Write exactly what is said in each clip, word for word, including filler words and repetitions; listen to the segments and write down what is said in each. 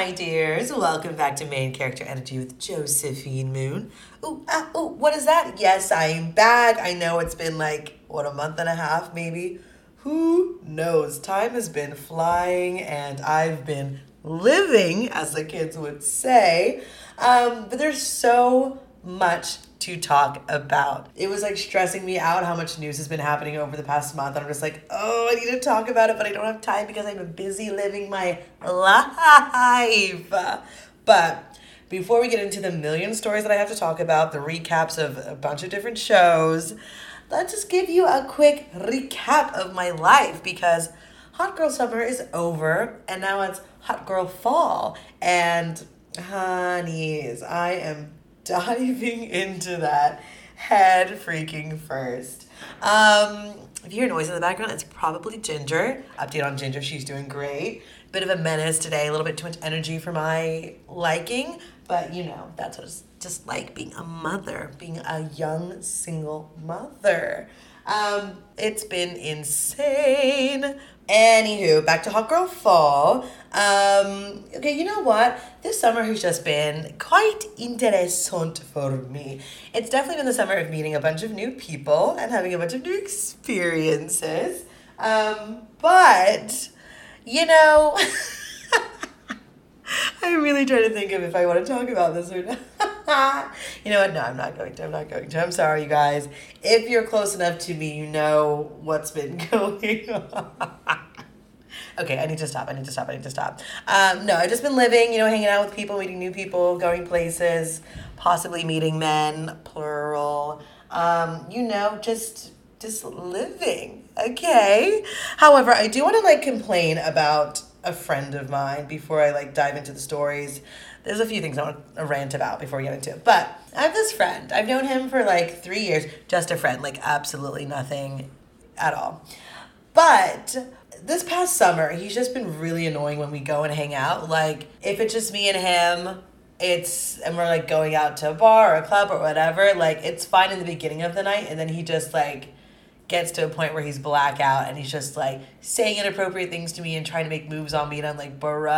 my dears. Welcome back to Main Character Energy with Josephine Moon. Ooh, ah, ooh, what is that? Yes, I'm back. I know it's been like, what, a month and a half maybe? Who knows? Time has been flying and I've been living, as the kids would say. Um, but there's so much to talk about. It was like stressing me out how much news has been happening over the past month. And I'm just like, oh, I need to talk about it, but I don't have time because I'm busy living my life. But before we get into the million stories that I have to talk about, the recaps of a bunch of different shows, let's just give you a quick recap of my life because Hot Girl Summer is over and now it's Hot Girl Fall. And honeys, I am diving into that head freaking first. Um, if you hear noise in the background, it's probably Ginger. Update on Ginger, she's doing great. Bit of a menace today, a little bit too much energy for my liking, but you know, that's what it's just like being a mother, being a young single mother. Um, it's been insane. Anywho, back to Hot Girl Fall. Um, okay, you know what? This summer has just been quite interessant for me. It's definitely been the summer of meeting a bunch of new people and having a bunch of new experiences. Um, but, you know, I'm really trying to think of if I want to talk about this or not. You know what? No, I'm not going to. I'm not going to. I'm sorry, you guys. If you're close enough to me, you know what's been going on. Okay, I need to stop. I need to stop. I need to stop. Um, no, I've just been living, you know, hanging out with people, meeting new people, going places, possibly meeting men, plural. Um, you know, just just living. Okay. However, I do want to like complain about a friend of mine before I like dive into the stories. There's a few things I want to rant about before we get into it. But I have this friend. I've known him for like three years. Just a friend. Like absolutely nothing at all. But this past summer, he's just been really annoying when we go and hang out. Like if it's just me and him, it's, and we're like going out to a bar or a club or whatever, like it's fine in the beginning of the night. And then he just like gets to a point where he's blackout and he's just like saying inappropriate things to me and trying to make moves on me. And I'm like,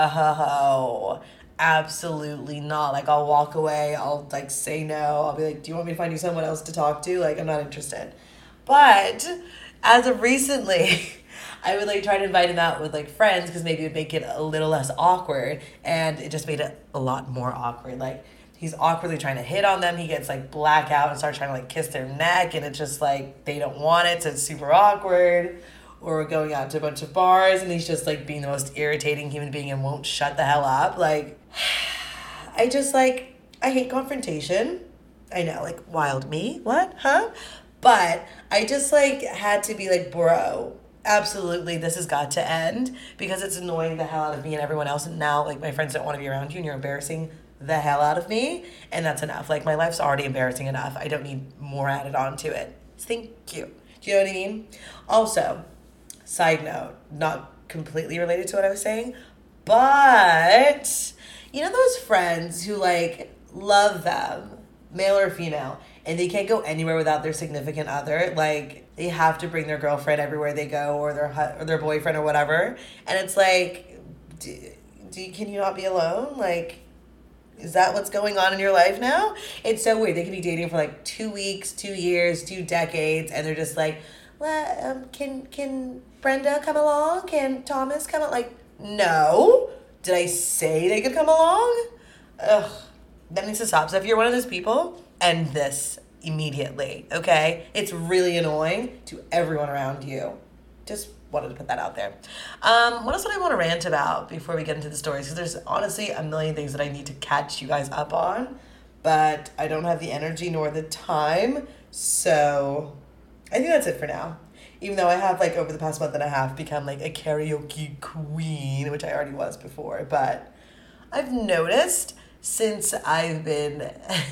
bro, absolutely not. Like I'll walk away. I'll like say no. I'll be like, do you want me to find you someone else to talk to? Like I'm not interested. But as of recently, I would like try to invite him out with like friends because maybe it would make it a little less awkward. And it just made it a lot more awkward. Like he's awkwardly trying to hit on them. He gets like blackout and starts trying to like kiss their neck. And it's just like they don't want it. So it's super awkward. Or we're going out to a bunch of bars and he's just like being the most irritating human being and won't shut the hell up. Like, I just like, I hate confrontation. I know, like, wild me? What? Huh? But I just like had to be like, bro, absolutely, this has got to end because it's annoying the hell out of me and everyone else. And now, like, my friends don't want to be around you and you're embarrassing the hell out of me. And that's enough. Like, my life's already embarrassing enough. I don't need more added on to it. Thank you. Do you know what I mean? Also, side note, not completely related to what I was saying, but you know those friends who like love them, male or female, and they can't go anywhere without their significant other. Like they have to bring their girlfriend everywhere they go, or their hu- or their boyfriend or whatever. And it's like, do, do can you not be alone? Like, is that what's going on in your life now? It's so weird. They can be dating for like two weeks, two years, two decades, and they're just like, well, um, can can Brenda come along? Can Thomas come along? Like, no. Did I say they could come along? Ugh. That needs to stop. So if you're one of those people, end this immediately, okay? It's really annoying to everyone around you. Just wanted to put that out there. Um, what else would I want to rant about before we get into the stories? Because there's honestly a million things that I need to catch you guys up on, but I don't have the energy nor the time, so I think that's it for now. Even though I have, like, over the past month and a half become, like, a karaoke queen, which I already was before. But I've noticed since I've been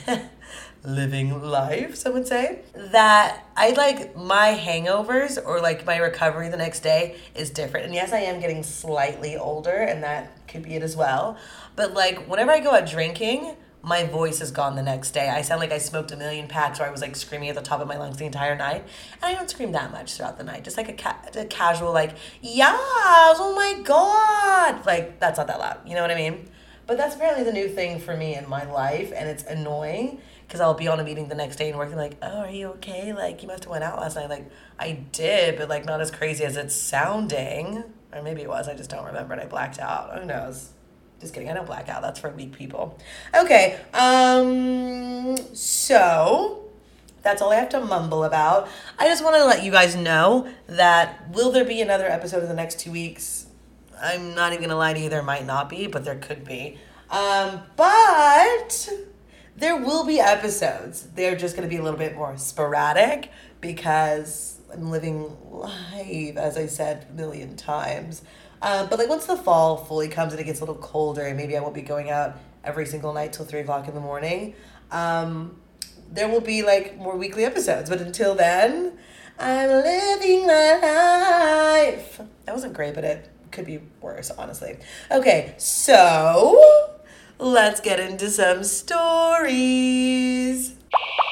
living life, some would say, that I, like, my hangovers or, like, my recovery the next day is different. And yes, I am getting slightly older, and that could be it as well. But, like, whenever I go out drinking, my voice is gone the next day. I sound like I smoked a million packs or I was like screaming at the top of my lungs the entire night. And I don't scream that much throughout the night. Just like a, ca- a casual like, yes, oh my God. Like, that's not that loud. You know what I mean? But that's apparently the new thing for me in my life, and it's annoying because I'll be on a meeting the next day and working like, oh, are you okay? Like, you must have went out last night. Like, I did, but like not as crazy as it's sounding. Or maybe it was, I just don't remember and I blacked out. Who knows? Just kidding, I don't black out. That's for weak people. Okay, um, so that's all I have to mumble about. I just want to let you guys know that will there be another episode in the next two weeks? I'm not even going to lie to you, there might not be, but there could be. Um, but there will be episodes. They're just going to be a little bit more sporadic because I'm living life, as I said a million times. Um, but like once the fall fully comes and it gets a little colder, and maybe I won't be going out every single night till three o'clock in the morning, um, there will be like more weekly episodes. But until then, I'm living my life. That wasn't great, but it could be worse, honestly. Okay, so let's get into some stories.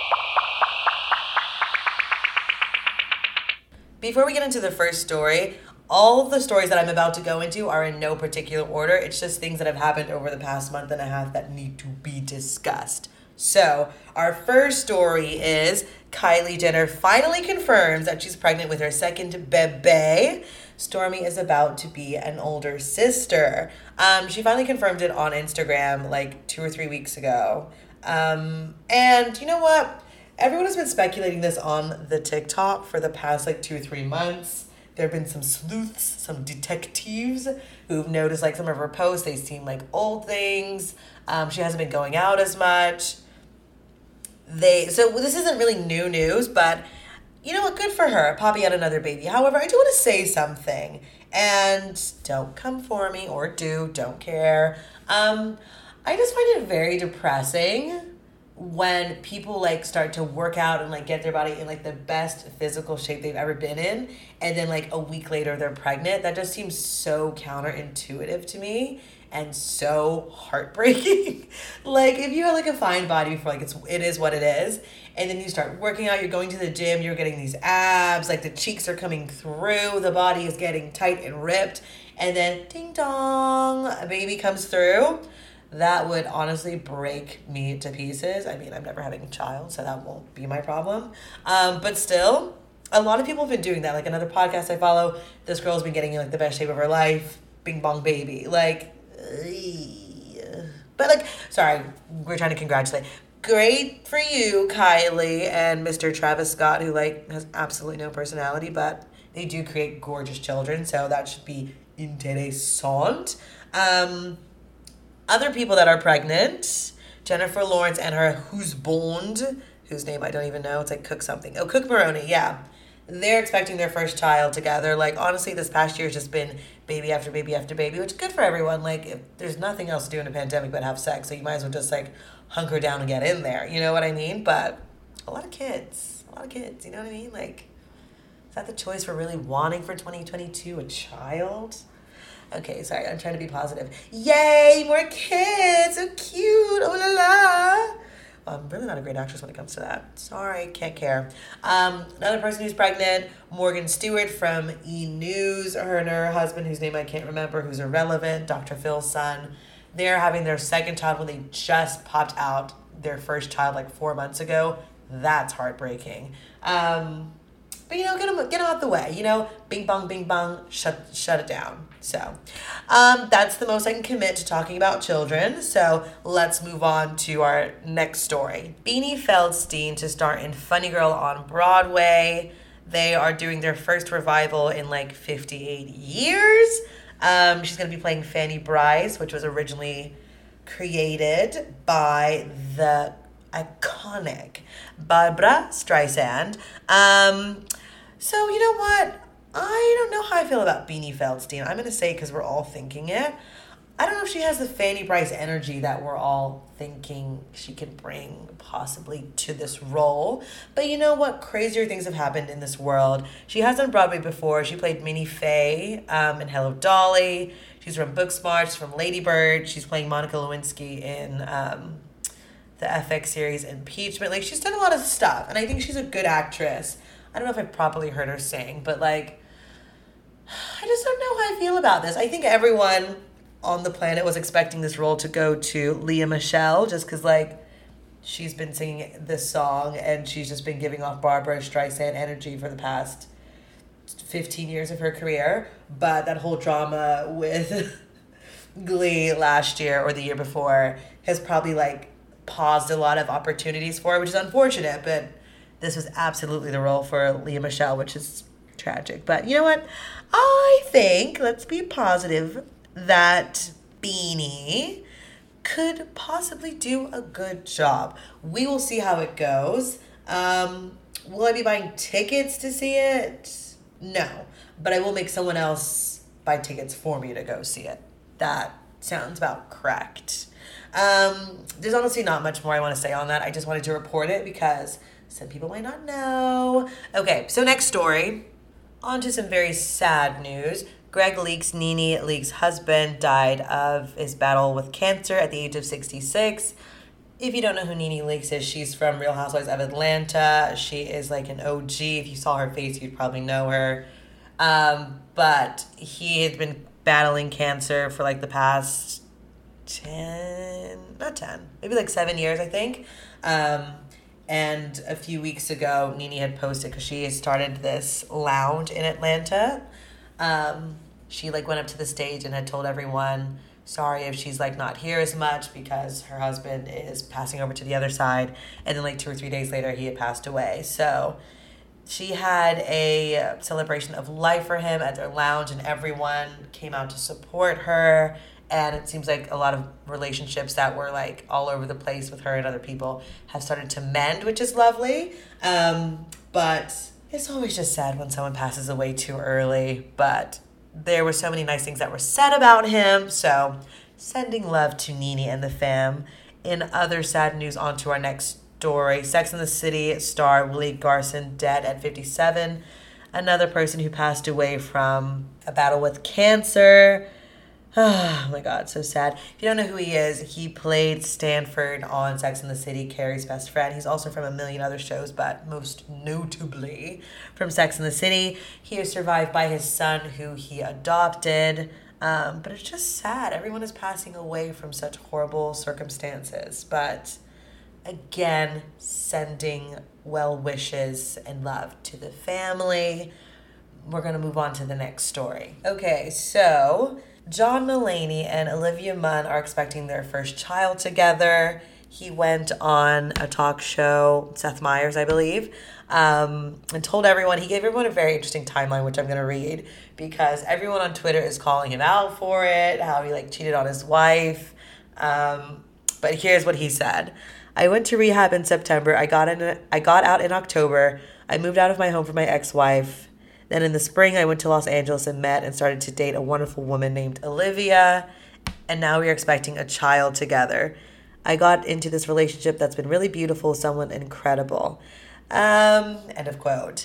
Before we get into the first story, all of the stories that I'm about to go into are in no particular order. It's just things that have happened over the past month and a half that need to be discussed. So, our first story is Kylie Jenner finally confirms that she's pregnant with her second bebe. Stormi is about to be an older sister. Um, she finally confirmed it on Instagram like two or three weeks ago. Um, and you know what? Everyone has been speculating this on the TikTok for the past like two or three months. There have been some sleuths, some detectives who've noticed like some of her posts. They seem like old things. Um, she hasn't been going out as much. They so this isn't really new news, but you know what? Good for her. Poppy had another baby. However, I do want to say something, and don't come for me or do. Don't care. Um, I just find it very depressing when people like start to work out and like get their body in like the best physical shape they've ever been in, and then like a week later they're pregnant. That just seems so counterintuitive to me and so heartbreaking. Like if you have like a fine body before, like it's it is what it is, and then you start working out, you're going to the gym, you're getting these abs, like the cheeks are coming through, the body is getting tight and ripped, and then ding dong, a baby comes through. That would honestly break me to pieces. I mean, I'm never having a child, so that won't be my problem. Um, but still, a lot of people have been doing that. Like another podcast I follow, this girl's been getting in like the best shape of her life. Bing bong baby. Like, ugh. But like, sorry, we're trying to congratulate. Great for you, Kylie and Mister Travis Scott, who like has absolutely no personality, but they do create gorgeous children, so that should be interessant. Um... Other people that are pregnant, Jennifer Lawrence and her husband, whose name I don't even know. It's like Cook something. Oh, Cook Maroney, yeah. They're expecting their first child together. Like, honestly, this past year has just been baby after baby after baby, which is good for everyone. Like, if there's nothing else to do in a pandemic but have sex, so you might as well just, like, hunker down and get in there. You know what I mean? But a lot of kids. A lot of kids. You know what I mean? Like, is that the choice we're really wanting for twenty twenty-two? A child? Okay, sorry, I'm trying to be positive. Yay, more kids, so cute, oh la la. Well, I'm really not a great actress when it comes to that. Sorry, can't care. Um, another person who's pregnant, Morgan Stewart from E! News, her and her husband, whose name I can't remember, who's irrelevant, Doctor Phil's son. They're having their second child when they just popped out their first child like four months ago. That's heartbreaking. Um... But, you know, get them, get them out the way, you know, bing, bong, bing, bong, shut shut it down. So um, that's the most I can commit to talking about children. So let's move on to our next story. Beanie Feldstein to star in Funny Girl on Broadway. They are doing their first revival in like fifty-eight years. Um, she's going to be playing Fanny Brice, which was originally created by the iconic Barbra Streisand. Um... So, you know what? I don't know how I feel about Beanie Feldstein. I'm going to say it because we're all thinking it. I don't know if she has the Fanny Brice energy that we're all thinking she can bring possibly to this role. But you know what? Crazier things have happened in this world. She has done Broadway before. She played Minnie Faye um, in Hello, Dolly. She's from Booksmart. She's from Lady Bird. She's playing Monica Lewinsky in um, the F X series Impeachment. Like, she's done a lot of stuff. And I think she's a good actress. I don't know if I properly heard her sing, but like, I just don't know how I feel about this. I think everyone on the planet was expecting this role to go to Lea Michele, just because, like, she's been singing this song and she's just been giving off Barbara Streisand energy for the past fifteen years of her career. But that whole drama with Glee last year or the year before has probably, like, paused a lot of opportunities for her, which is unfortunate, but this was absolutely the role for Lea Michele, which is tragic. But you know what? I think, let's be positive, that Beanie could possibly do a good job. We will see how it goes. Um, will I be buying tickets to see it? No. But I will make someone else buy tickets for me to go see it. That sounds about correct. Um, there's honestly not much more I want to say on that. I just wanted to report it because some people might not know. Okay, so next story. On to some very sad news. Greg Leakes, Nene Leakes' husband, died of his battle with cancer at the age of sixty-six. If you don't know who Nene Leakes is, she's from Real Housewives of Atlanta. She is like an O G. If you saw her face, you'd probably know her. Um, but he had been battling cancer for like the past ten, not ten, maybe like seven years, I think. Um, and a few weeks ago, Nene had posted, because she started this lounge in Atlanta. Um, she like went up to the stage and had told everyone, sorry if she's like not here as much because her husband is passing over to the other side. And then like two or three days later, he had passed away. So she had a celebration of life for him at their lounge, and everyone came out to support her. And it seems like a lot of relationships that were like all over the place with her and other people have started to mend, which is lovely. Um, but it's always just sad when someone passes away too early, but there were so many nice things that were said about him. So sending love to Nene and the fam. In other sad news, on to our next story. Sex and the City star Willie Garson dead at fifty-seven. Another person who passed away from a battle with cancer. Oh my God, so sad. If you don't know who he is, he played Stanford on Sex and the City, Carrie's best friend. He's also from a million other shows, but most notably from Sex and the City. He is survived by his son, who he adopted. Um, but it's just sad. Everyone is passing away from such horrible circumstances. But again, sending well wishes and love to the family. We're going to move on to the next story. Okay, so John Mulaney and Olivia Munn are expecting their first child together. He went on a talk show, Seth Meyers, I believe, um, and told everyone, he gave everyone a very interesting timeline, which I'm going to read, because everyone on Twitter is calling him out for it, how he like cheated on his wife. Um, but here's what he said. I went to rehab in September. I got in. I got out in October. I moved out of my home for my ex-wife. Then in the spring, I went to Los Angeles and met and started to date a wonderful woman named Olivia. And now we are expecting a child together. I got into this relationship that's been really beautiful, someone incredible. Um, end of quote.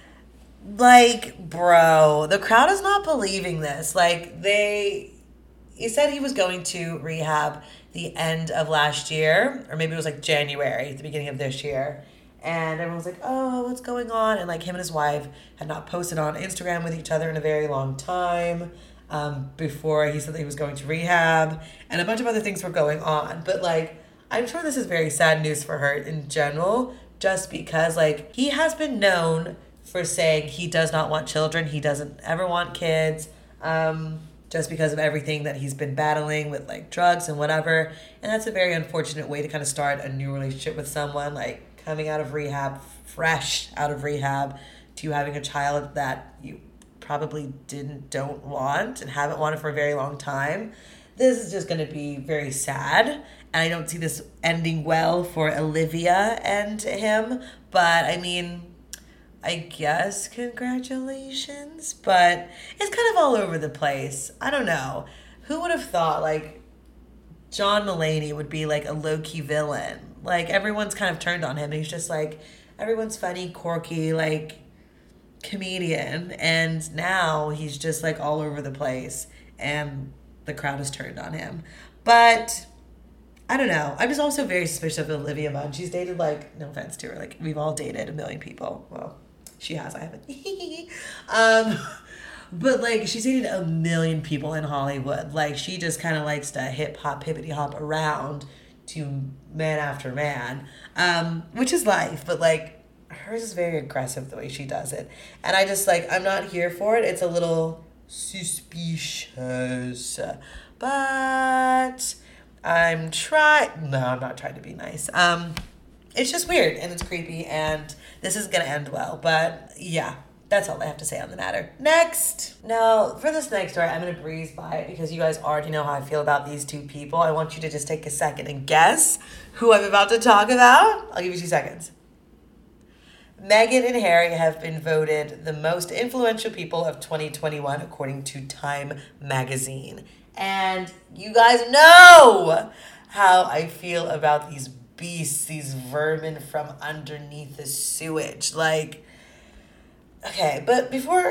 Like, bro, the crowd is not believing this. Like, they, he said he was going to rehab the end of last year, or maybe it was like January, the beginning of this year. And everyone was like, oh, what's going on? And like him and his wife had not posted on Instagram with each other in a very long time um, before he said that he was going to rehab. And a bunch of other things were going on. But like, I'm sure this is very sad news for her in general, just because like he has been known for saying he does not want children. He doesn't ever want kids. Um, just because of everything that he's been battling with like drugs and whatever. And that's a very unfortunate way to kind of start a new relationship with someone, like coming out of rehab, fresh out of rehab, to having a child that you probably didn't, don't want and haven't wanted for a very long time. This is just going to be very sad. And I don't see this ending well for Olivia and him. But I mean, I guess congratulations. But it's kind of all over the place. I don't know. Who would have thought like John Mulaney would be like a low-key villain? Like, everyone's kind of turned on him. He's just, like, everyone's funny, quirky, like, comedian. And now he's just, like, all over the place. And the crowd has turned on him. But I don't know. I'm just also very suspicious of Olivia Munn. She's dated, like, no offense to her, like, we've all dated a million people. Well, she has. I haven't. um, But like she's dated a million people in Hollywood. Like she just kind of likes to hip hop, hippity hop around to man after man, um, which is life. But like hers is very aggressive the way she does it, and I just like I'm not here for it. It's a little suspicious, but I'm trying. No, I'm not trying to be nice. Um, it's just weird and it's creepy, and this is gonna end well. But yeah. That's all I have to say on the matter. Next. Now, for this next story, I'm going to breeze by it because you guys already know how I feel about these two people. I want you to just take a second and guess who I'm about to talk about. I'll give you two seconds. Meghan and Harry have been voted the most influential people of twenty twenty-one according to Time magazine. And you guys know how I feel about these beasts, these vermin from underneath the sewage. Like... Okay, but before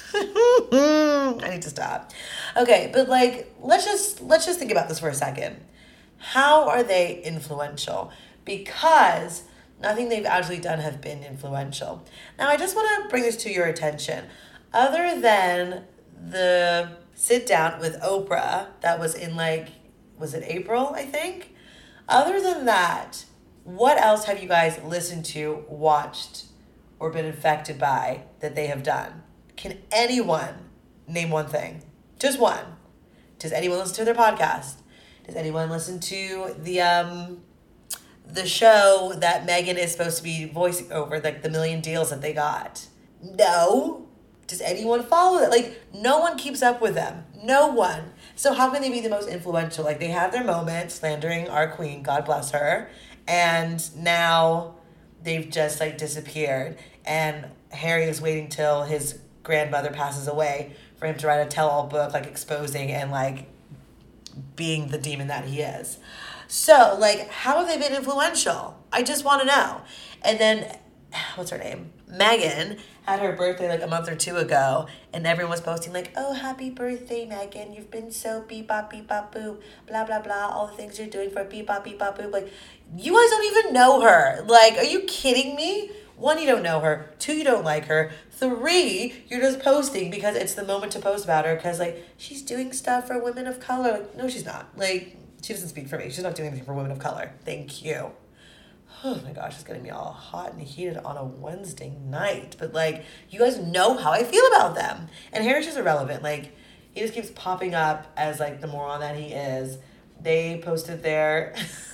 I need to stop. Okay, but like let's just let's just think about this for a second. How are they influential? Because nothing they've actually done have been influential. Now I just want to bring this to your attention. Other than the sit down with Oprah that was in like was it April, I think? Other than that, what else have you guys listened to, watched, or been infected by that they have done? Can anyone name one thing? Just one. Does anyone listen to their podcast? Does anyone listen to the um the show that Meghan is supposed to be voicing over, like the million deals that they got? No. Does anyone follow it? Like, no one keeps up with them. No one. So how can they be the most influential? Like, they had their moment slandering our queen, God bless her, and now they've just like disappeared. And Harry is waiting till his grandmother passes away for him to write a tell-all book, like exposing and like being the demon that he is. So like, how have they been influential? I just want to know. And then, what's her name? Meghan had her birthday like a month or two ago, and everyone was posting like, oh, happy birthday, Meghan. You've been so beep bop beep bop boop, blah blah blah, all the things you're doing for beep bop beep bop boop. Like, you guys don't even know her. Like, are you kidding me? One, you don't know her. Two, you don't like her. Three, you're just posting because it's the moment to post about her because, like, she's doing stuff for women of color. Like, no, she's not. Like, she doesn't speak for me. She's not doing anything for women of color. Thank you. Oh my gosh, it's getting me all hot and heated on a Wednesday night. But, like, you guys know how I feel about them. And Harry's just irrelevant. Like, he just keeps popping up as, like, the moron that he is. They posted their...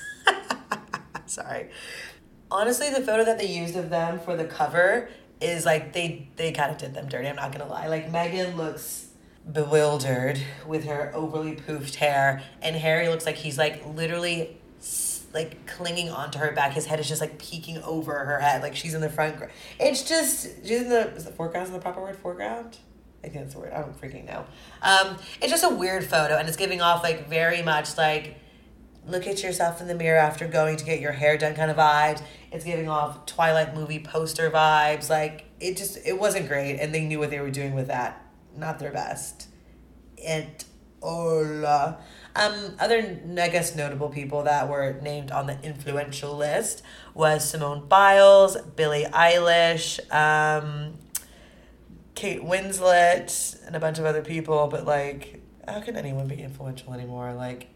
Sorry. Honestly, the photo that they used of them for the cover is, like, they, they kind of did them dirty. I'm not going to lie. Like, Meghan looks bewildered with her overly poofed hair. And Harry looks like he's, like, literally... like clinging onto her back. His head is just like peeking over her head. Like she's in the front. It's just, she's in the, is the foreground, is the proper word, foreground? I think that's the word. I don't freaking know. Um, it's just a weird photo and it's giving off like very much like, look at yourself in the mirror after going to get your hair done kind of vibes. It's giving off Twilight movie poster vibes. Like it just, it wasn't great. And they knew what they were doing with that. Not their best. And hola. Um, other, I guess, notable people that were named on the influential list was Simone Biles, Billie Eilish, um, Kate Winslet, and a bunch of other people. But, like, how can anyone be influential anymore? Like,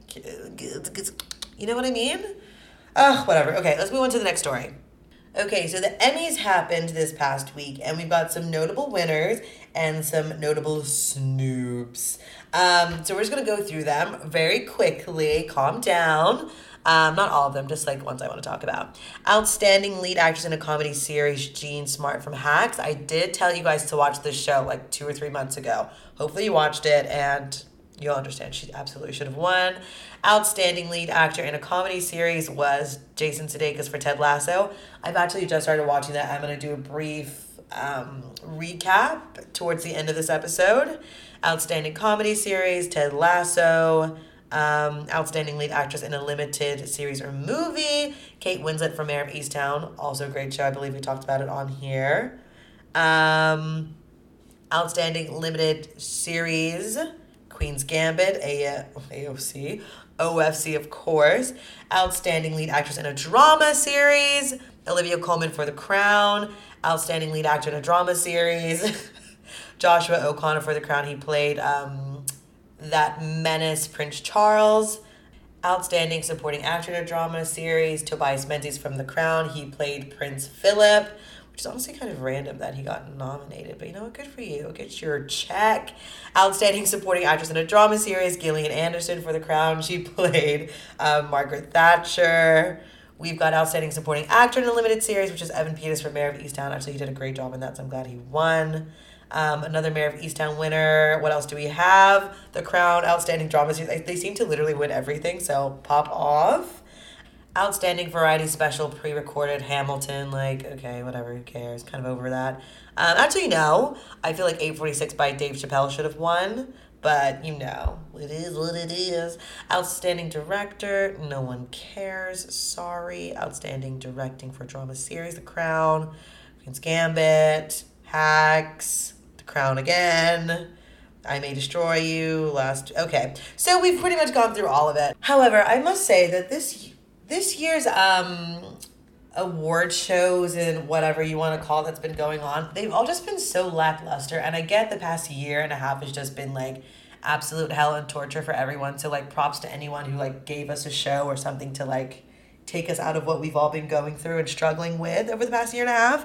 you know what I mean? Ugh, whatever. Okay, let's move on to the next story. Okay, so the Emmys happened this past week, and we've got some notable winners and some notable snoops. Um, so we're just going to go through them very quickly. Calm down. Um, not all of them, just like ones I want to talk about. Outstanding lead actress in a comedy series, Jean Smart from Hacks. I did tell you guys to watch this show like two or three months ago. Hopefully you watched it, and you'll understand she absolutely should have won. Outstanding lead actor in a comedy series was Jason Sudeikis for Ted Lasso. I've actually just started watching that. I'm going to do a brief um, recap towards the end of this episode. Outstanding comedy series, Ted Lasso. Um, outstanding lead actress in a limited series or movie, Kate Winslet from Mayor of Easttown. Also a great show. I believe we talked about it on here. Um, outstanding limited series, Queen's Gambit, A- AOC. O F C, of course. Outstanding lead actress in a drama series, Olivia Colman for The Crown. Outstanding lead actor in a drama series, Joshua O'Connor for the Crown. He played um, that menace, Prince Charles. Outstanding Supporting Actor in a Drama Series, Tobias Menzies from The Crown. He played Prince Philip, which is honestly kind of random that he got nominated. But you know what? Good for you. Get your check. Outstanding Supporting Actress in a Drama Series, Gillian Anderson for The Crown. She played uh, Margaret Thatcher. We've got Outstanding Supporting Actor in a Limited Series, which is Evan Peters for Mayor of Easttown. Actually, he did a great job in that, so I'm glad he won. Um, another Mayor of Easttown winner. What else do we have? The Crown, Outstanding Drama Series. They seem to literally win everything, so pop off. Outstanding Variety Special, pre-recorded Hamilton. Like, okay, whatever, who cares? Kind of over that. Um, actually, no. I feel like eight forty-six by Dave Chappelle should have won. But, you know, it is what it is. Outstanding Director, no one cares. Sorry. Outstanding Directing for Drama Series, The Crown, Queen's Gambit, Hacks, The Crown again, I May Destroy You, last... Okay, so we've pretty much gone through all of it. However, I must say that this this year's um award shows and whatever you want to call that's been going on, they've all just been so lackluster. And I get the past year and a half has just been like absolute hell and torture for everyone. So like props to anyone who like gave us a show or something to like take us out of what we've all been going through and struggling with over the past year and a half.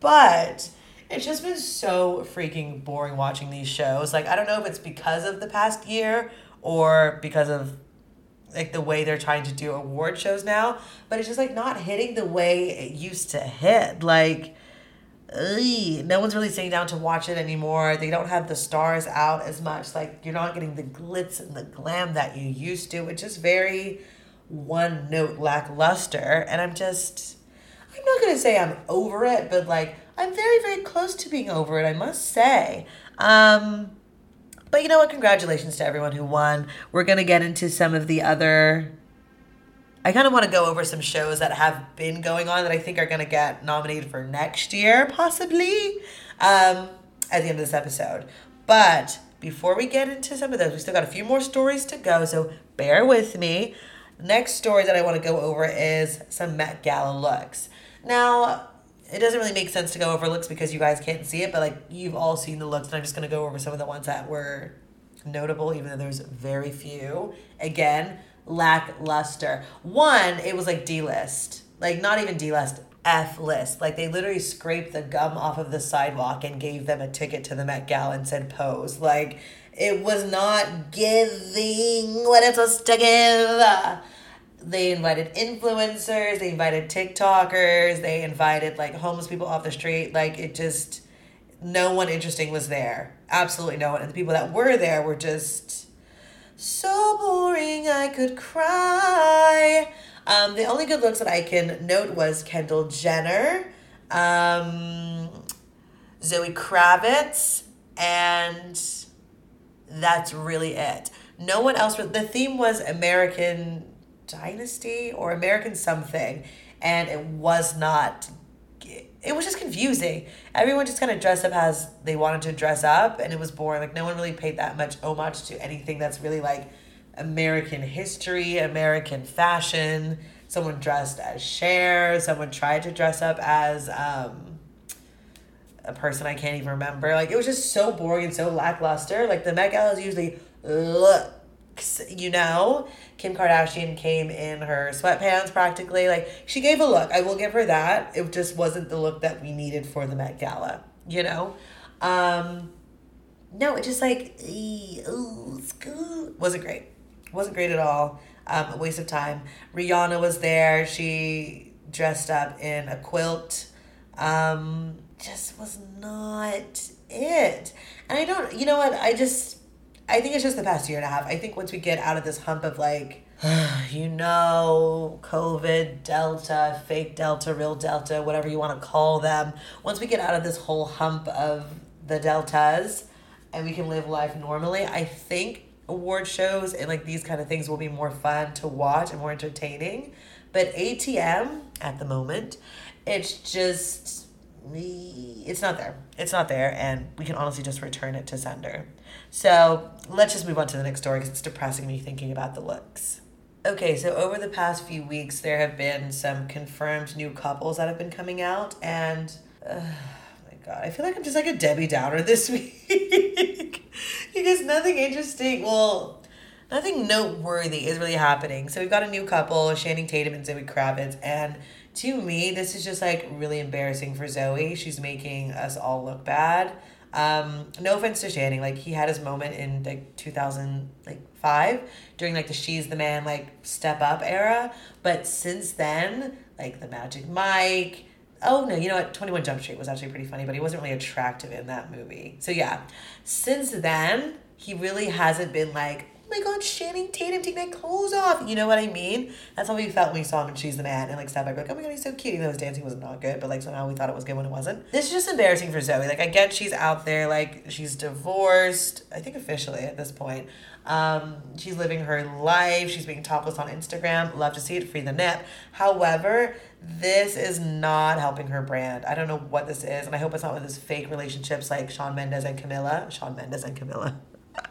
But it's just been so freaking boring watching these shows. Like, I don't know if it's because of the past year or because of like the way they're trying to do award shows now, but it's just like not hitting the way it used to hit. Like, ugh, no one's really sitting down to watch it anymore. They don't have the stars out as much. Like, you're not getting the glitz and the glam that you used to. It's just very one note lackluster. And I'm just, I'm not going to say I'm over it, but like, I'm very, very close to being over it, I must say. Um, but you know what? Congratulations to everyone who won. We're going to get into some of the other... I kind of want to go over some shows that have been going on that I think are going to get nominated for next year, possibly, um, at the end of this episode. But before we get into some of those, we still got a few more stories to go, so bear with me. Next story that I want to go over is some Met Gala looks. Now... It doesn't really make sense to go over looks because you guys can't see it, but like you've all seen the looks, and I'm just going to go over some of the ones that were notable, even though there's very few. Again, lackluster. One, it was like D-list. Like not even D-list, F-list. Like they literally scraped the gum off of the sidewalk and gave them a ticket to the Met Gala and said pose. Like it was not giving what it's supposed to give. They invited influencers, they invited TikTokers, they invited like homeless people off the street. Like it just, no one interesting was there. Absolutely no one. And the people that were there were just so boring I could cry. Um, the only good looks that I can note was Kendall Jenner, um, Zoe Kravitz, and that's really it. No one else. The theme was American Dynasty or American something, and it was not, it was just confusing. Everyone just kind of dressed up as they wanted to dress up, and it was boring. Like no one really paid that much homage to anything that's really like American history, American fashion. Someone dressed as Cher, someone tried to dress up as um a person I can't even remember. Like it was just so boring and so lackluster. Like the Met Gala is usually look, you know. Kim Kardashian came in her sweatpants practically. Like, she gave a look. I will give her that. It just wasn't the look that we needed for the Met Gala, you know? Um, no, it just like, ooh, wasn't great. Wasn't great at all. Um, a waste of time. Rihanna was there. She dressed up in a quilt. Um, just was not it. And I don't, you know what? I just... I think it's just the past year and a half. I think once we get out of this hump of like, you know, COVID, Delta, fake Delta, real Delta, whatever you want to call them. Once we get out of this whole hump of the Deltas and we can live life normally, I think award shows and like these kind of things will be more fun to watch and more entertaining. But A T M at the moment, it's just, it's not there. It's not there. And we can honestly just return it to sender. So let's just move on to the next story because it's depressing me thinking about the looks. Okay, so over the past few weeks, there have been some confirmed new couples that have been coming out. And, uh, oh my God. I feel like I'm just like a Debbie Downer this week. Because nothing interesting, well, nothing noteworthy is really happening. So we've got a new couple, Channing Tatum and Zoe Kravitz. And to me, this is just like really embarrassing for Zoe. She's making us all look bad. Um, no offense to Channing, like he had his moment in like two thousand like five during like the She's the Man like Step Up era, but since then, like the Magic Mike, oh no, you know what, twenty-one Jump Street was actually pretty funny, but he wasn't really attractive in that movie. So yeah, since then he really hasn't been like, oh my God, Channing Tatum, take my clothes off. You know what I mean? That's how we felt when we saw him in She's the Man and like Step Up. Like, oh my God, he's so cute. Even though his dancing was not good, but like somehow we thought it was good when it wasn't. This is just embarrassing for Zoe. Like I get she's out there, like she's divorced, I think officially at this point. Um, she's living her life. She's being topless on Instagram. Love to see it. Free the nip. However, this is not helping her brand. I don't know what this is, and I hope it's not with this fake relationships like Shawn Mendes and Camilla. Shawn Mendes and Camilla.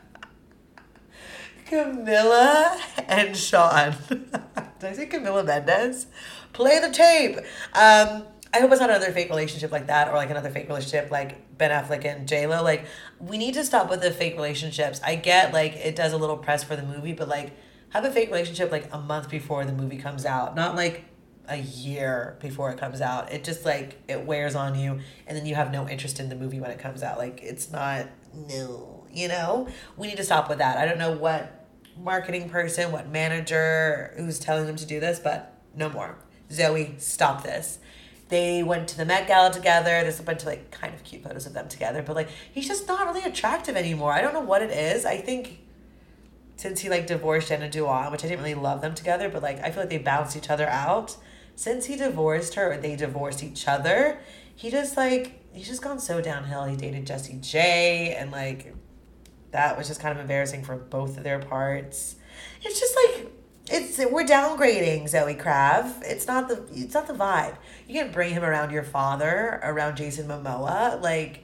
Camilla and Sean. Did I say Camilla Mendes? Play the tape. Um, I hope it's not another fake relationship like that, or like another fake relationship like Ben Affleck and J-Lo. Like, we need to stop with the fake relationships. I get like it does a little press for the movie, but like have a fake relationship like a month before the movie comes out, not like a year before it comes out. It just like it wears on you, and then you have no interest in the movie when it comes out. Like it's not no, you know. We need to stop with that. I don't know what marketing person, what manager who's telling them to do this, but no more. Zoe, stop this. They went to the Met Gala together. There's a bunch of like kind of cute photos of them together, but like he's just not really attractive anymore. I don't know what it is. I think since he like divorced Jenna Dewan, which I didn't really love them together, but like I feel like they balanced each other out. Since he divorced her, or they divorced each other, he just like he's just gone so downhill. He dated Jessie J, and like that was just kind of embarrassing for both of their parts. It's just like it's we're downgrading Zoe Krav. It's not the it's not the vibe. You can't bring him around your father, around Jason Momoa. Like,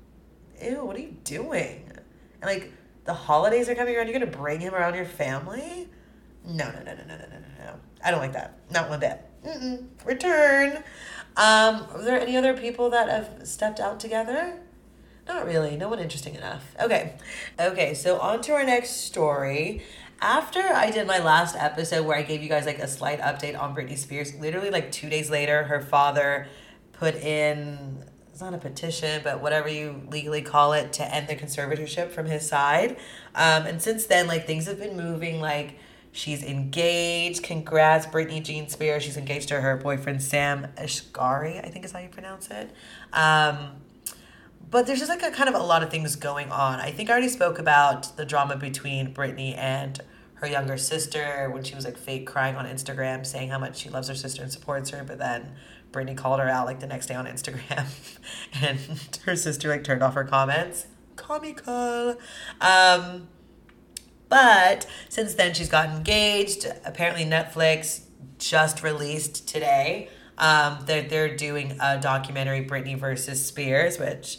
ew, what are you doing? And like the holidays are coming around. You're gonna bring him around your family? No, no, no, no, no, no, no, no, no. I don't like that. Not one bit. Mm-mm. Return. Um, are there any other people that have stepped out together? Not really. No one interesting enough. Okay. Okay, so on to our next story. After I did my last episode where I gave you guys like a slight update on Britney Spears, literally like two days later, her father put in, it's not a petition, but whatever you legally call it, to end the conservatorship from his side. Um, and since then, like things have been moving. Like she's engaged. Congrats, Britney Jean Spears. She's engaged to her boyfriend, Sam Asghari, I think is how you pronounce it. Um... But there's just like a kind of a lot of things going on. I think I already spoke about the drama between Britney and her younger sister when she was like fake crying on Instagram, saying how much she loves her sister and supports her. But then Britney called her out like the next day on Instagram, and her sister like turned off her comments. Comical. Um, but since then she's gotten engaged. Apparently Netflix just released today. Um, they're, they're doing a documentary, Britney versus Spears, which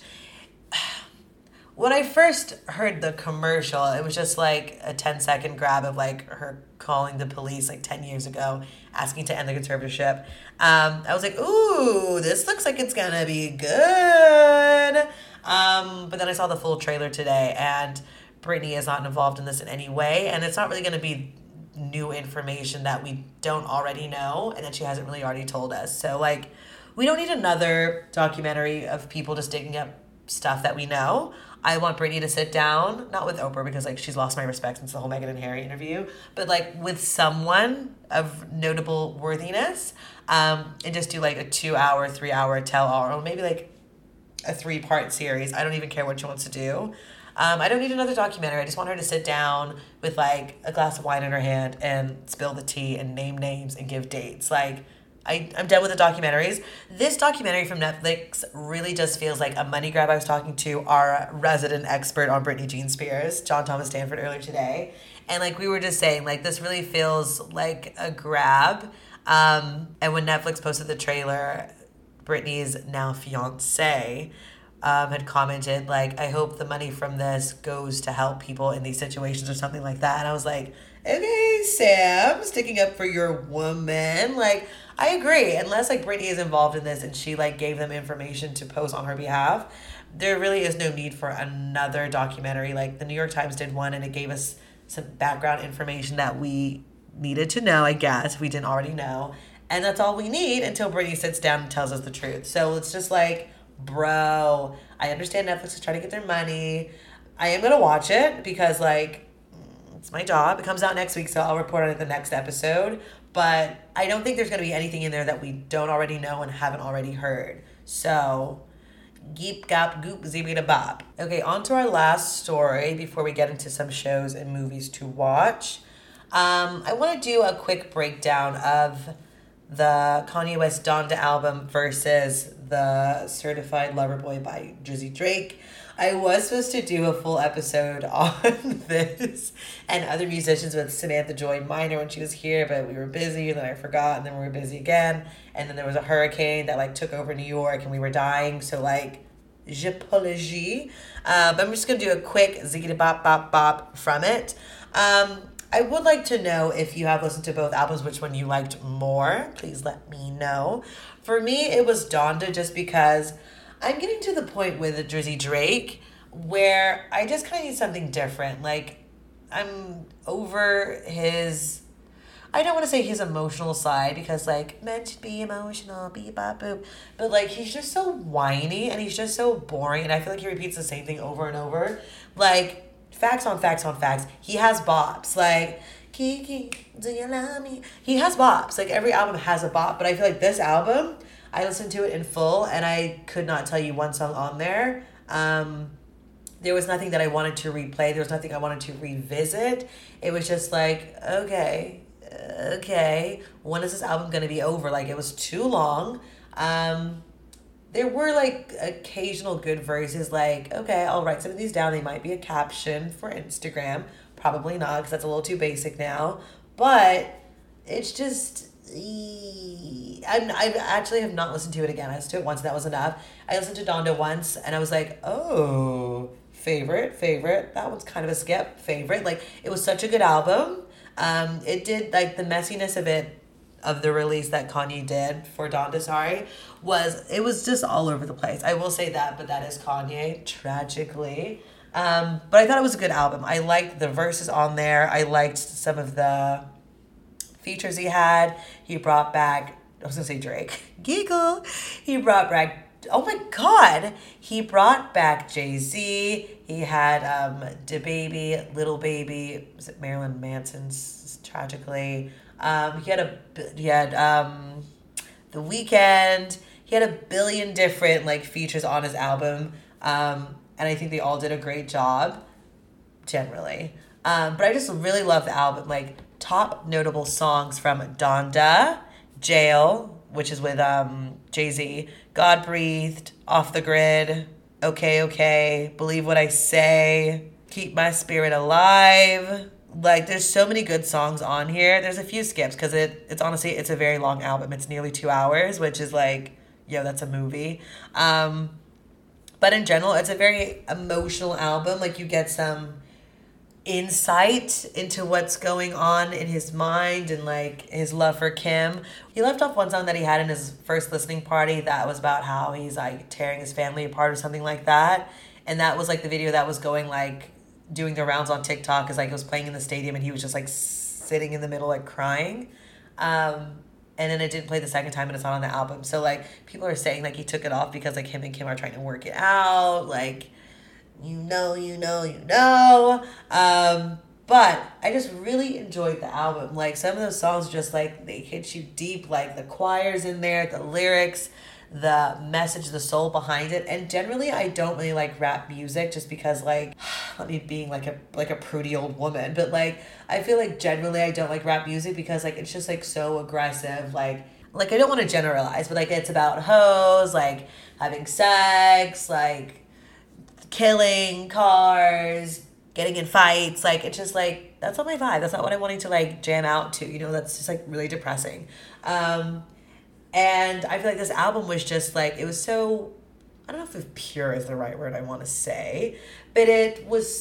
when I first heard the commercial, it was just like a ten second grab of like her calling the police like ten years ago, asking to end the conservatorship. Um, I was like, ooh, this looks like it's gonna be good. Um, but then I saw the full trailer today, and Britney is not involved in this in any way, and it's not really gonna be new information that we don't already know and that she hasn't really already told us. So like we don't need another documentary of people just digging up stuff that we know. I want Britney to sit down, not with Oprah because like she's lost my respect since the whole Meghan and Harry interview, but like with someone of notable worthiness, um, and just do like a two hour, three hour tell all, or maybe like a three part series. I don't even care what she wants to do. Um, I don't need another documentary. I just want her to sit down with like a glass of wine in her hand and spill the tea and name names and give dates. Like, I, I'm done with the documentaries. This documentary from Netflix really just feels like a money grab. I was talking to our resident expert on Britney Jean Spears, John Thomas Stanford, earlier today. And like we were just saying, like this really feels like a grab. Um, and when Netflix posted the trailer, Britney's now fiance Um, had commented, like, I hope the money from this goes to help people in these situations or something like that. And I was like, Okay, Sam, sticking up for your woman. Like, I agree. Unless like Brittany is involved in this and she like gave them information to post on her behalf, there really is no need for another documentary. Like the New York Times did one and it gave us some background information that we needed to know, I guess, we didn't already know. And that's all we need until Brittany sits down and tells us the truth. So it's just like, bro, I understand Netflix is trying to get their money. I am going to watch it because like, it's my job. It comes out next week, so I'll report on it the next episode. But I don't think there's going to be anything in there that we don't already know and haven't already heard. So, geep, gap, goop, zibby bop. Okay, on to our last story before we get into some shows and movies to watch. Um, I want to do a quick breakdown of the Kanye West Donda album versus the Certified Lover Boy by Drizzy Drake. I was supposed to do a full episode on this and other musicians with Samantha Joy Minor when she was here, but we were busy and then I forgot and then we were busy again. And then there was a hurricane that like took over New York and we were dying. So like, j'apologie. Uh, but I'm just going to do a quick ziggity bop bop bop from it. Um, I would like to know if you have listened to both albums, which one you liked more. Please let me know. For me, it was Donda just because I'm getting to the point with Drizzy Drake where I just kind of need something different. Like, I'm over his, I don't want to say his emotional side because, like, men should be emotional, beep, bop, boop. But, like, he's just so whiny and he's just so boring. And I feel like he repeats the same thing over and over. Like, facts on facts on facts. He has bops. Like, Kiki, do you love me? He has bops. Like, every album has a bop. But I feel like this album, I listened to it in full, and I could not tell you one song on there. Um, there was nothing that I wanted to replay. There was nothing I wanted to revisit. It was just like, okay, okay, when is this album going to be over? Like, it was too long. Um, there were, like, occasional good verses, like, okay, I'll write some of these down. They might be a caption for Instagram. Probably not, because that's a little too basic now. But it's just, I'm, I actually have not listened to it again. I listened to it once, and that was enough. I listened to Donda once, and I was like, oh, favorite, favorite. That one's kind of a skip, favorite. Like, it was such a good album. Um, it did, like, the messiness of it, of the release that Kanye did for Donda, sorry, was, it was just all over the place. I will say that, but that is Kanye, tragically. Um, but I thought it was a good album. I liked the verses on there. I liked some of the features he had. He brought back, I was gonna say Drake, giggle. He brought back, oh my God, he brought back Jay-Z. He had um, DaBaby, Little Baby, was it Marilyn Manson's, tragically. Um, he had a, he had um, The Weeknd. He had a billion different like features on his album. Um, and I think they all did a great job, generally. Um, but I just really love the album. Like, top notable songs from Donda, Jail, which is with um, Jay-Z, God Breathed, Off the Grid, Okay, Okay, Believe What I Say, Keep My Spirit Alive. Like, there's so many good songs on here. There's a few skips because it, it's honestly, it's a very long album. It's nearly two hours, which is like, yo, that's a movie. Um, but in general, it's a very emotional album. Like, you get some insight into what's going on in his mind and like his love for Kim. He left off one song that he had in his first listening party that was about how he's like tearing his family apart or something like that. And that was like the video that was going like doing the rounds on TikTok, because like it was playing in the stadium and he was just like sitting in the middle like crying. Um, and then it didn't play the second time and it's not on the album. So like people are saying like he took it off because like him and Kim are trying to work it out. Like, you know, you know, you know. Um, but I just really enjoyed the album. Like, some of those songs just, like, they hit you deep. Like, the choir's in there, the lyrics, the message, the soul behind it. And generally, I don't really like rap music just because, like, let me being, like, a like a prudy old woman. But, like, I feel like generally I don't like rap music because, like, it's just, like, so aggressive. Like, like I don't want to generalize, but, like, it's about hoes, like, having sex, like, killing cars, getting in fights. Like, it's just like, that's not my vibe. That's not what I'm wanting to like jam out to, you know. That's just like really depressing. Um and I feel like this album was just like, it was so, I don't know if pure is the right word I want to say, but it was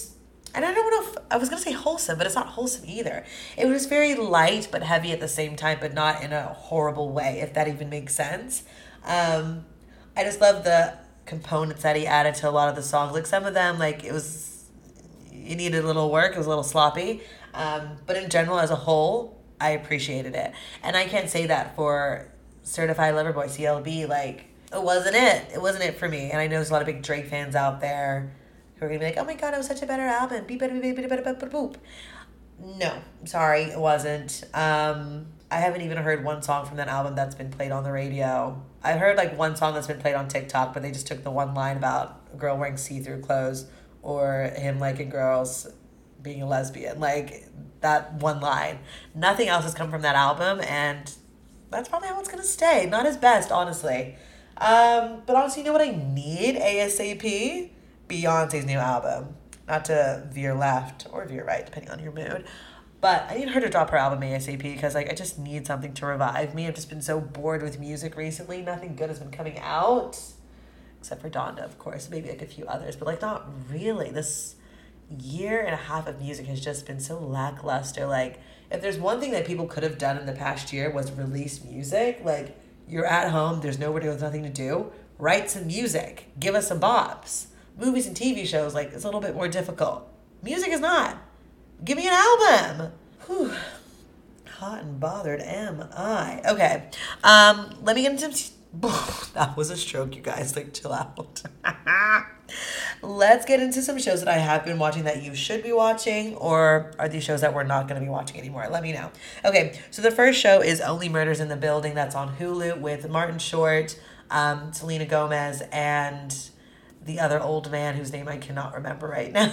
and I don't know if I was gonna say wholesome, but it's not wholesome either. It was very light but heavy at the same time, but not in a horrible way, if that even makes sense. Um, I just love the components that he added to a lot of the songs. Like some of them, like it was, it needed a little work. It was a little sloppy, um, but in general, as a whole, I appreciated it. And I can't say that for Certified Lover Boy, C L B. Like it wasn't it. It wasn't it for me. And I know there's a lot of big Drake fans out there who are gonna be like, "Oh my god, it was such a better album." Beep, beep, beep, beep, beep, beep, beep, boop. No, sorry, it wasn't. Um, I haven't even heard one song from that album that's been played on the radio. I heard like one song that's been played on TikTok, but they just took the one line about a girl wearing see-through clothes or him liking girls being a lesbian. Like that one line. Nothing else has come from that album, and that's probably how it's gonna stay. Not his best, honestly. Um, but honestly, you know what I need ASAP? Beyonce's new album. Not to veer left or veer right, depending on your mood. But I need her to drop her album ASAP because like I just need something to revive me. I've just been so bored with music recently. Nothing good has been coming out. Except for Donda, of course. Maybe like a few others. But like not really. This year and a half of music has just been so lackluster. Like if there's one thing that people could have done in the past year was release music. Like you're at home, there's nobody with nothing to do. Write some music. Give us some bops. Movies and T V shows, like, it's a little bit more difficult. Music is not. Give me an album. Whew. Hot and bothered am I. Okay. Um, let me get into some... That was a stroke, you guys. Like, chill out. Let's get into some shows that I have been watching that you should be watching, or are these shows that we're not going to be watching anymore? Let me know. Okay, so the first show is Only Murders in the Building. That's on Hulu with Martin Short, um, Selena Gomez, and the other old man whose name I cannot remember right now.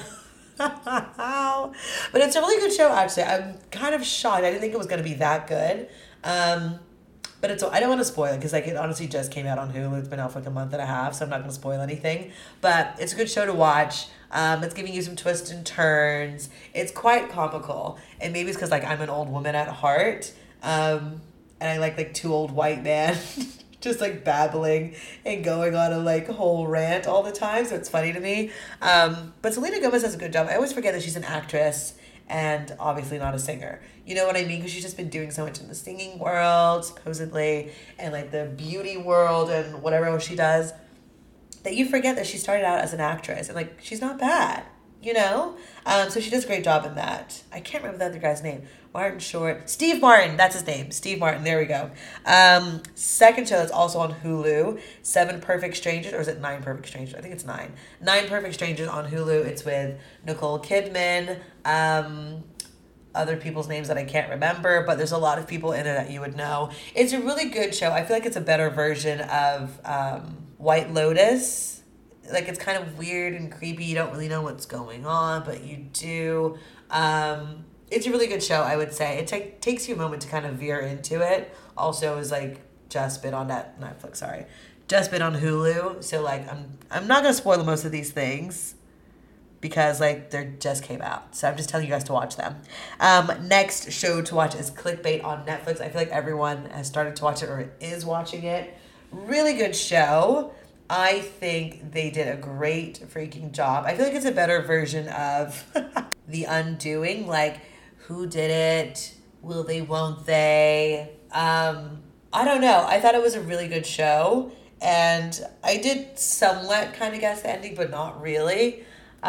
But it's a really good show, actually. I'm kind of shocked. I didn't think it was going to be that good. Um, but it's I don't want to spoil it because like it honestly just came out on Hulu. It's been out for like a month and a half, so I'm not going to spoil anything. But it's a good show to watch. Um, it's giving you some twists and turns. It's quite comical. And maybe it's because like I'm an old woman at heart. Um, and I like like two old white men just like babbling and going on a like whole rant all the time. So it's funny to me. Um, but Selena Gomez does a good job. I always forget that she's an actress and obviously not a singer. You know what I mean? Because she's just been doing so much in the singing world, supposedly, and like the beauty world and whatever else she does, that you forget that she started out as an actress. And like, she's not bad, you know? Um, so she does a great job in that. I can't remember the other guy's name. Martin Short. Steve Martin. That's his name. Steve Martin. There we go. Um, second show that's also on Hulu. Seven Perfect Strangers. Or is it Nine Perfect Strangers? I think it's nine. Nine Perfect Strangers on Hulu. It's with Nicole Kidman. Um, other people's names that I can't remember. But there's a lot of people in it that you would know. It's a really good show. I feel like it's a better version of um, White Lotus. Like, it's kind of weird and creepy. You don't really know what's going on, but you do. Um... It's a really good show, I would say. It take, takes you a moment to kind of veer into it. Also, is like just been on that Netflix. Sorry, just been on Hulu. So like, I'm I'm not gonna spoil most of these things because like they just came out. So I'm just telling you guys to watch them. Um, next show to watch is Clickbait on Netflix. I feel like everyone has started to watch it or is watching it. Really good show. I think they did a great freaking job. I feel like it's a better version of The Undoing. Like, who did it? Will they, won't they? Um, I don't know. I thought it was a really good show. And I did somewhat kind of guess the ending, but not really.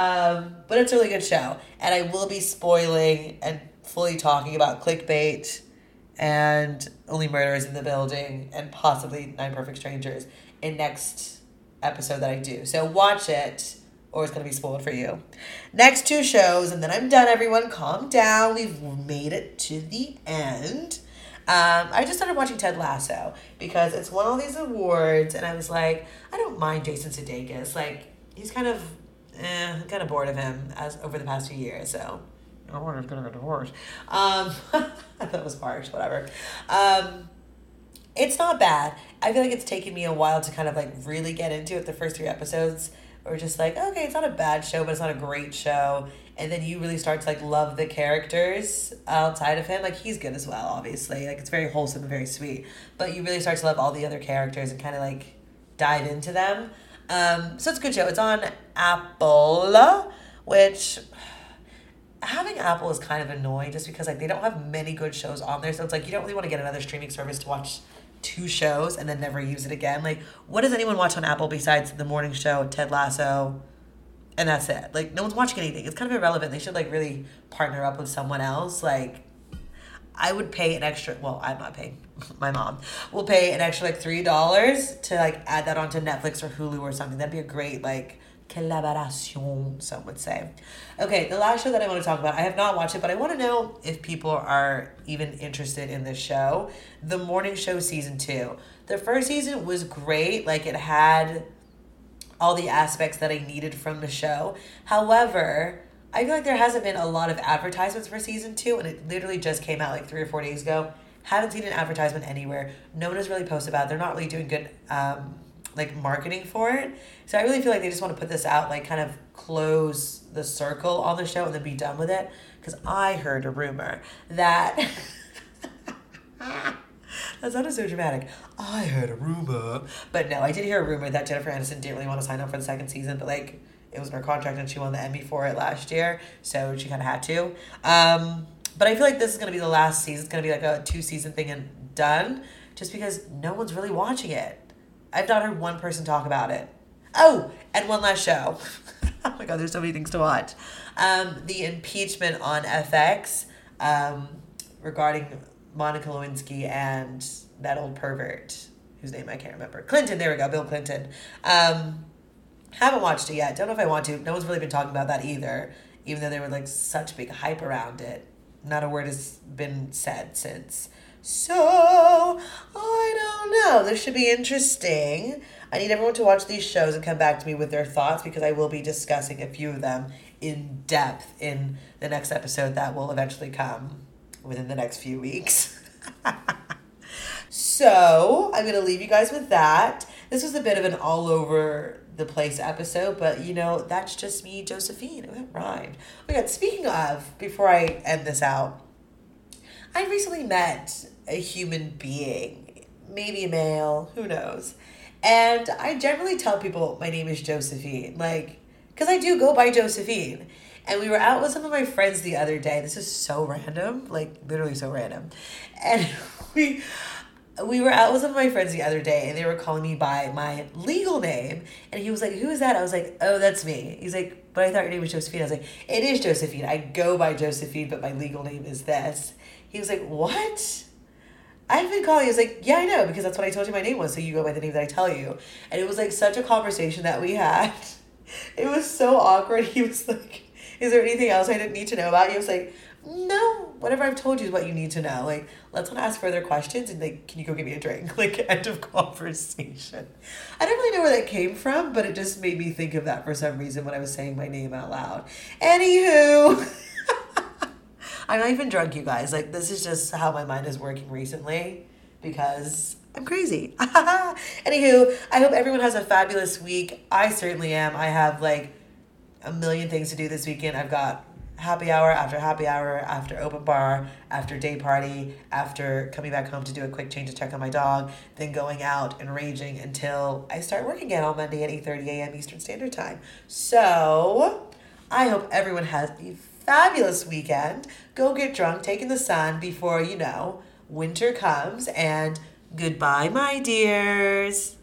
Um, but it's a really good show. And I will be spoiling and fully talking about Clickbait and Only Murders in the Building and possibly Nine Perfect Strangers in next episode that I do. So watch it, or it's going to be spoiled for you. Next two shows, and then I'm done, everyone. Calm down. We've made it to the end. Um, I just started watching Ted Lasso because it's won all these awards, and I was like, I don't mind Jason Sudeikis. Like, he's kind of, eh, I'm kind of bored of him as over the past few years, so I wonder if he's going to get divorced. Um, that was harsh, whatever. Um, it's not bad. I feel like it's taken me a while to kind of like really get into it. The first three episodes were just like, okay, it's not a bad show, but it's not a great show. And then you really start to like love the characters outside of him. Like, he's good as well, obviously. Like, it's very wholesome and very sweet. But you really start to love all the other characters and kind of like dive into them. Um, so it's a good show. It's on Apple, which having Apple is kind of annoying just because like they don't have many good shows on there. So it's like you don't really want to get another streaming service to watch two shows and then never use it again. Like, what does anyone watch on Apple besides The Morning Show, Ted Lasso, and that's it? Like, no one's watching anything. It's kind of irrelevant. They should like really partner up with someone else. Like, I would pay an extra, well, I'm not paying, my mom will pay an extra like three dollars to like add that onto Netflix or Hulu or something. That'd be a great like collaboration, some would say. Okay, the last show that I want to talk about, I have not watched it, but I want to know if people are even interested in this show. The Morning Show season two. The first season was great. Like, it had all the aspects that I needed from the show. However, I feel like there hasn't been a lot of advertisements for season two, and it literally just came out like three or four days ago. Haven't seen an advertisement anywhere. No one has really posted about it. They're not really doing good um, like marketing for it. So I really feel like they just want to put this out, like kind of close the circle on the show and then be done with it. Because I heard a rumor that... That sounded so dramatic. I heard a rumor. But no, I did hear a rumor that Jennifer Aniston didn't really want to sign up for the second season, but like it was in her contract and she won the Emmy for it last year, so she kind of had to. Um, but I feel like this is going to be the last season. It's going to be like a two-season thing and done, just because no one's really watching it. I've not heard one person talk about it. Oh, and one last show. Oh my God, there's so many things to watch. Um, the impeachment on F X um, regarding Monica Lewinsky and that old pervert whose name I can't remember. Clinton, there we go, Bill Clinton. Um, haven't watched it yet. Don't know if I want to. No one's really been talking about that either, even though there were like such big hype around it. Not a word has been said since. So, I don't know. This should be interesting. I need everyone to watch these shows and come back to me with their thoughts, because I will be discussing a few of them in depth in the next episode that will eventually come within the next few weeks. So, I'm going to leave you guys with that. This was a bit of an all over the place episode, but you know, that's just me, Josephine. Oh, that rhymed. Oh my God, speaking of, before I end this out, I recently met a human being, maybe a male, who knows. And I generally tell people my name is Josephine, like, because I do go by Josephine. And we were out with some of my friends the other day. This is so random, like literally so random. And we we were out with some of my friends the other day, and they were calling me by my legal name. And he was like, "Who is that?" I was like, "Oh, that's me." He's like, "But I thought your name was Josephine." I was like, "It is Josephine. I go by Josephine, but my legal name is this." He was like, "What?" I've been calling. He was like, "Yeah, I know, because that's what I told you my name was, so you go by the name that I tell you." And it was like such a conversation that we had. It was so awkward. He was like, "Is there anything else I didn't need to know about you?" I was like, "No, whatever I've told you is what you need to know. Like, let's not ask further questions, and like, can you go get me a drink?" Like, end of conversation. I don't really know where that came from, but it just made me think of that for some reason when I was saying my name out loud. Anywho, I'm not even drunk, you guys. Like, this is just how my mind is working recently, because I'm crazy. Anywho, I hope everyone has a fabulous week. I certainly am. I have like a million things to do this weekend. I've got happy hour after happy hour, after open bar, after day party, after coming back home to do a quick change to check on my dog, then going out and raging until I start work again on Monday at eight thirty a.m. Eastern Standard Time. So I hope everyone has a fabulous weekend. Go get drunk, take in the sun before, you know, winter comes, and goodbye, my dears.